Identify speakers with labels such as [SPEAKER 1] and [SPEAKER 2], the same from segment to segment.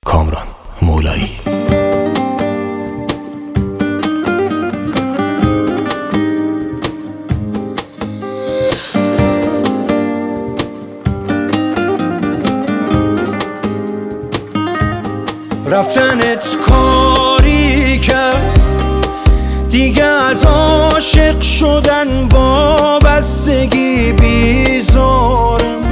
[SPEAKER 1] کامران مولایی.
[SPEAKER 2] رفتنت کاری کرد دیگه از عاشق شدن وابستگی بیزارم،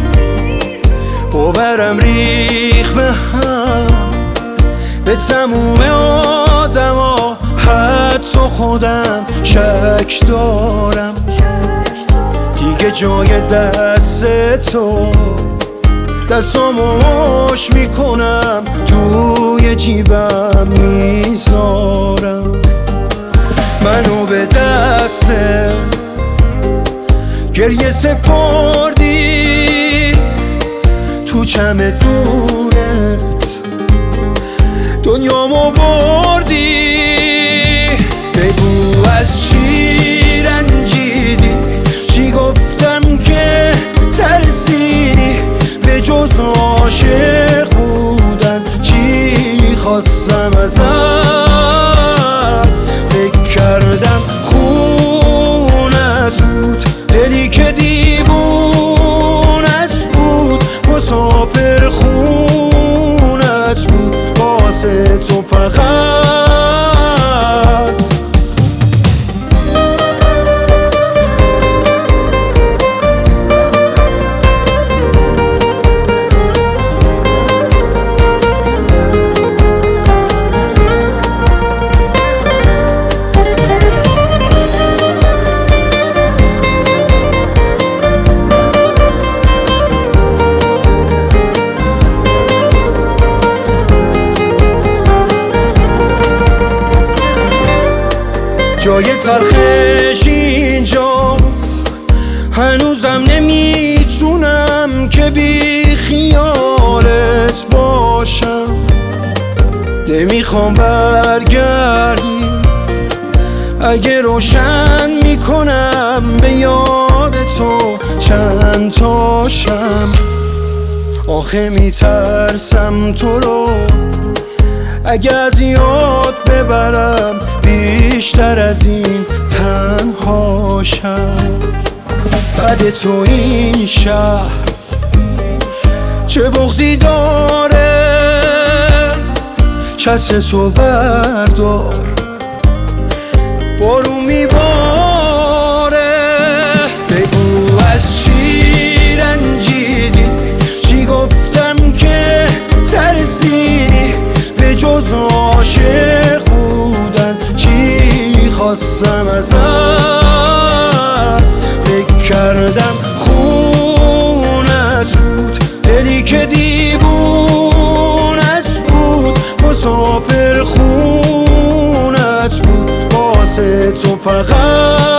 [SPEAKER 2] باورم ریخ به هم، به تموم آدما حتی خودم شک دارم. دیگه جای دست تو دستامو مش میکنم، توی جیبم میذارم. منو به دست گریه سپردی، تو چمدونت دنیامو بردی. بگو از چی رنجیدی، چی گفتم که ترسیدی، به جز عاشق بودن چی خواستم ازت. فکر کردم خونت بود، دلی که دیوونت بود، مسافر خونت بود واسه تو فقط. جای تلخش اینجاست، هنوزم نمیتونم که بی خیالت باشم. نمیخوام برگردی، اگه روشن میکنم به یاد تو چند تاشم. آخه میترسم تو رو اگه از یاد ببرم، بیشتر از این تنهاشم. بعد تو این شهر چه بغضی داره، چتر تو بردار بارون میباره. بگو از چی رنجیدی، چی گفتم که ترسیدی، به جز عاشق بودن چی خواستم ازت. فکر کردم خونت بود، دلی که دیوونت بود، مسافر خونت بود واسه تو فقط.